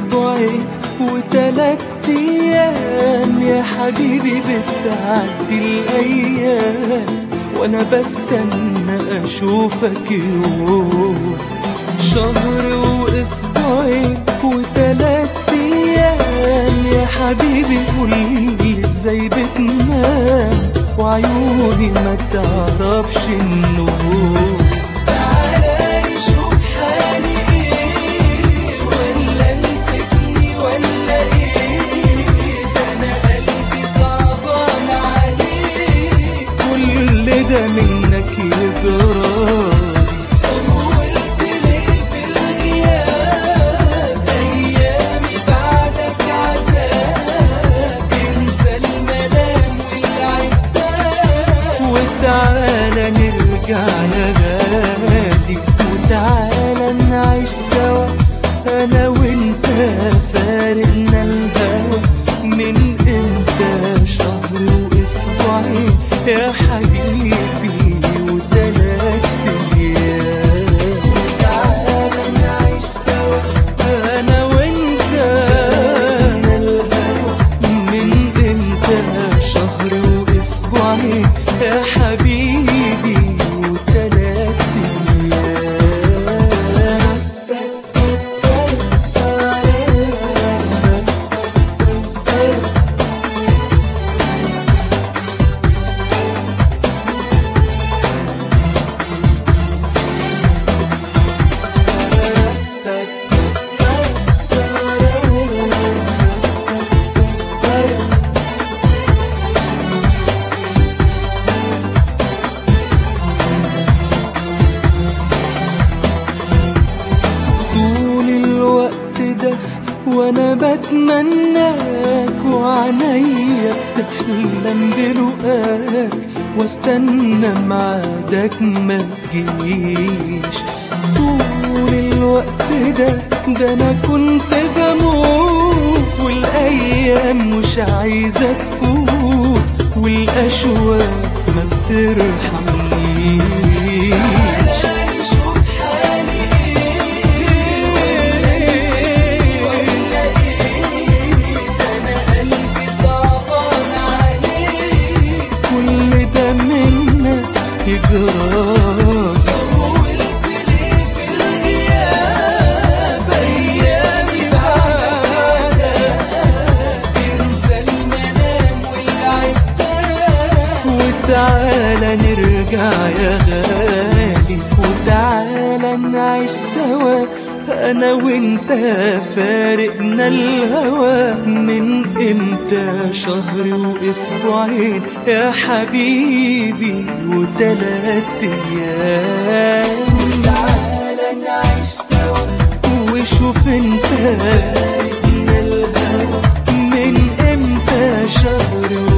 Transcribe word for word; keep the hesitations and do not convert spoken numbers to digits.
واسبوعين وتلات ايام يا حبيبي بتعدي الايام وانا بستنى اشوفك يوم. شهر واسبوعين وتلات ايام يا حبيبي قولي ازاي بتنام وعيوني ما تعرفش النوم. تعالى شوف حالي ايه ولا نسيتني ولا ايه، ده انا قلبي صعبان عليه كل ده منك يجرى. تعالى نرجع يا غالي وتعالى نعيش سوا انا وانت، فارقنا الهوى من امتى شهر واسبوعين يا حبيبي وتلات ايام. وتعالى نعيش سوا انا وانت، فارقنا الهوى من امتى شهر واسبوعين يا حبيبي وتلات ايام. وانا بتمناك وعنيا بتحلم بلقاك واستنى معادك ما تجيش. طول الوقت ده ده انا كنت بموت والايام مش عايزة تفوت والاشواق ما بترحمنيش. تعالى نرجع يا غالي وتعالى نعيش سوا انا وانت، فارقنا الهوى من امتى شهر واسبوعين يا حبيبي وتلات ايام. تعالى نعيش سوا وشوف انت، فارقنا الهوى من امتى شهر